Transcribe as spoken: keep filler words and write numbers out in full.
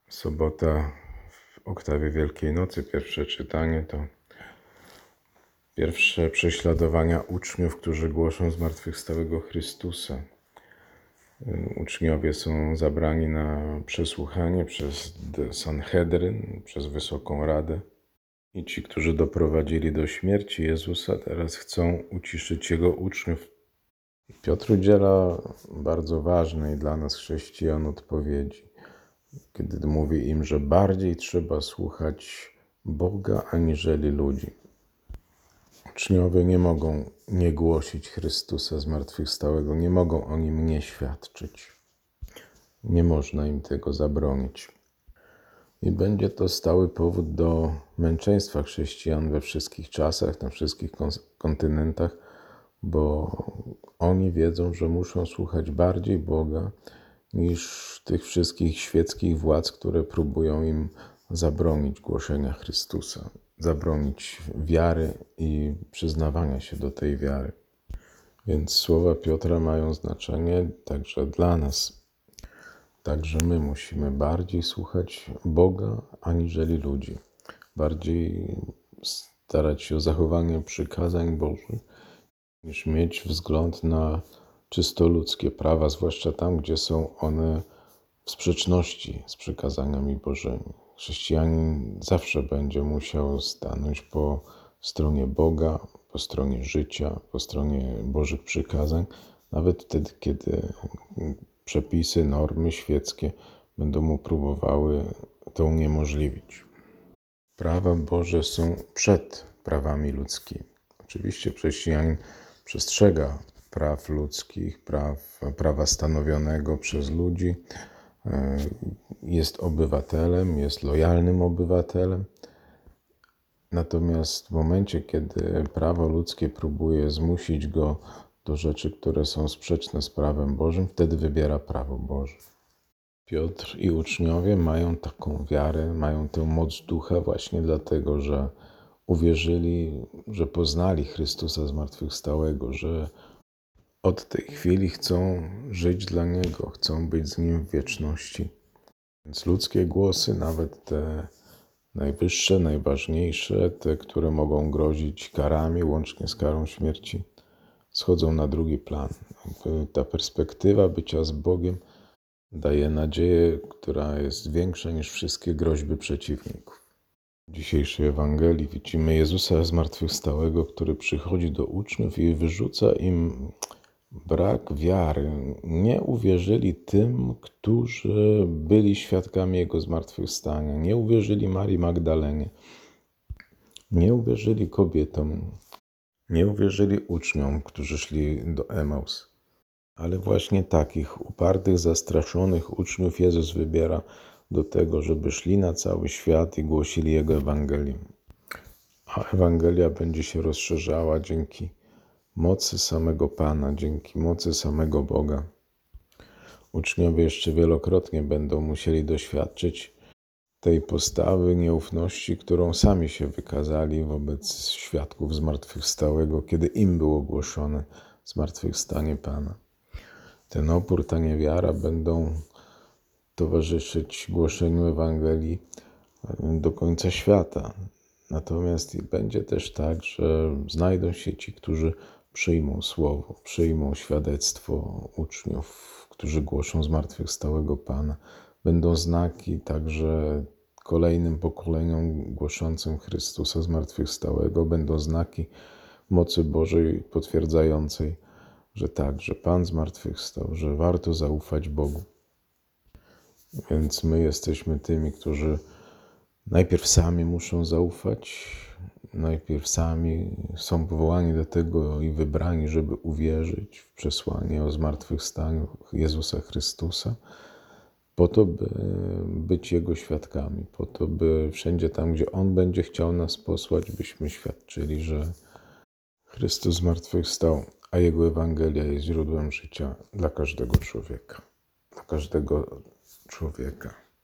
Sobota w oktawie Wielkiej Nocy, pierwsze czytanie to pierwsze prześladowania uczniów, którzy głoszą zmartwychwstałego Chrystusa. Uczniowie są zabrani na przesłuchanie przez Sanhedryn, przez Wysoką Radę. I ci, którzy doprowadzili do śmierci Jezusa, teraz chcą uciszyć Jego uczniów. Piotr udziela bardzo ważnej dla nas, chrześcijan, odpowiedzi, kiedy mówi im, że bardziej trzeba słuchać Boga aniżeli ludzi. Uczniowie nie mogą nie głosić Chrystusa zmartwychwstałego, nie mogą o Nim nie świadczyć. Nie można im tego zabronić. I będzie to stały powód do męczeństwa chrześcijan we wszystkich czasach, na wszystkich kontynentach, bo oni wiedzą, że muszą słuchać bardziej Boga niż tych wszystkich świeckich władz, które próbują im zabronić głoszenia Chrystusa, zabronić wiary i przyznawania się do tej wiary. Więc słowa Piotra mają znaczenie także dla nas. Także my musimy bardziej słuchać Boga aniżeli ludzi. Bardziej starać się o zachowanie przykazań Bożych, niż mieć wzgląd na czysto ludzkie prawa, zwłaszcza tam, gdzie są one w sprzeczności z przykazaniami Bożymi. Chrześcijanin zawsze będzie musiał stanąć po stronie Boga, po stronie życia, po stronie Bożych przykazań, nawet wtedy, kiedy przepisy, normy świeckie będą mu próbowały to uniemożliwić. Prawa Boże są przed prawami ludzkimi. Oczywiście chrześcijanin przestrzega praw ludzkich, praw, prawa stanowionego przez ludzi, jest obywatelem, jest lojalnym obywatelem. Natomiast w momencie, kiedy prawo ludzkie próbuje zmusić go do rzeczy, które są sprzeczne z prawem Bożym, wtedy wybiera prawo Boże. Piotr i uczniowie mają taką wiarę, mają tę moc ducha właśnie dlatego, że uwierzyli, że poznali Chrystusa zmartwychwstałego, że od tej chwili chcą żyć dla Niego, chcą być z Nim w wieczności. Więc ludzkie głosy, nawet te najwyższe, najważniejsze, te, które mogą grozić karami, łącznie z karą śmierci, schodzą na drugi plan. Ta perspektywa bycia z Bogiem daje nadzieję, która jest większa niż wszystkie groźby przeciwników. W dzisiejszej Ewangelii widzimy Jezusa zmartwychwstałego, który przychodzi do uczniów i wyrzuca im brak wiary. Nie uwierzyli tym, którzy byli świadkami Jego zmartwychwstania. Nie uwierzyli Marii Magdalenie. Nie uwierzyli kobietom. Nie uwierzyli uczniom, którzy szli do Emaus. Ale właśnie takich upartych, zastraszonych uczniów Jezus wybiera do tego, żeby szli na cały świat i głosili Jego Ewangelię. A Ewangelia będzie się rozszerzała dzięki mocy samego Pana, dzięki mocy samego Boga. Uczniowie jeszcze wielokrotnie będą musieli doświadczyć tej postawy nieufności, którą sami się wykazali wobec świadków zmartwychwstałego, kiedy im było głoszone zmartwychwstanie Pana. Ten opór, ta niewiara będą towarzyszyć głoszeniu Ewangelii do końca świata. Natomiast będzie też tak, że znajdą się ci, którzy przyjmą słowo, przyjmą świadectwo uczniów, którzy głoszą zmartwychwstałego Pana. Będą znaki także kolejnym pokoleniom głoszącym Chrystusa zmartwychwstałego. Będą znaki mocy Bożej potwierdzającej, że tak, że Pan zmartwychwstał, że warto zaufać Bogu. Więc my jesteśmy tymi, którzy najpierw sami muszą zaufać, najpierw sami są powołani do tego i wybrani, żeby uwierzyć w przesłanie o zmartwychwstaniu Jezusa Chrystusa, po to, by być Jego świadkami, po to, by wszędzie tam, gdzie On będzie chciał nas posłać, byśmy świadczyli, że Chrystus zmartwychwstał, a Jego Ewangelia jest źródłem życia dla każdego człowieka. Dla każdego człowieka.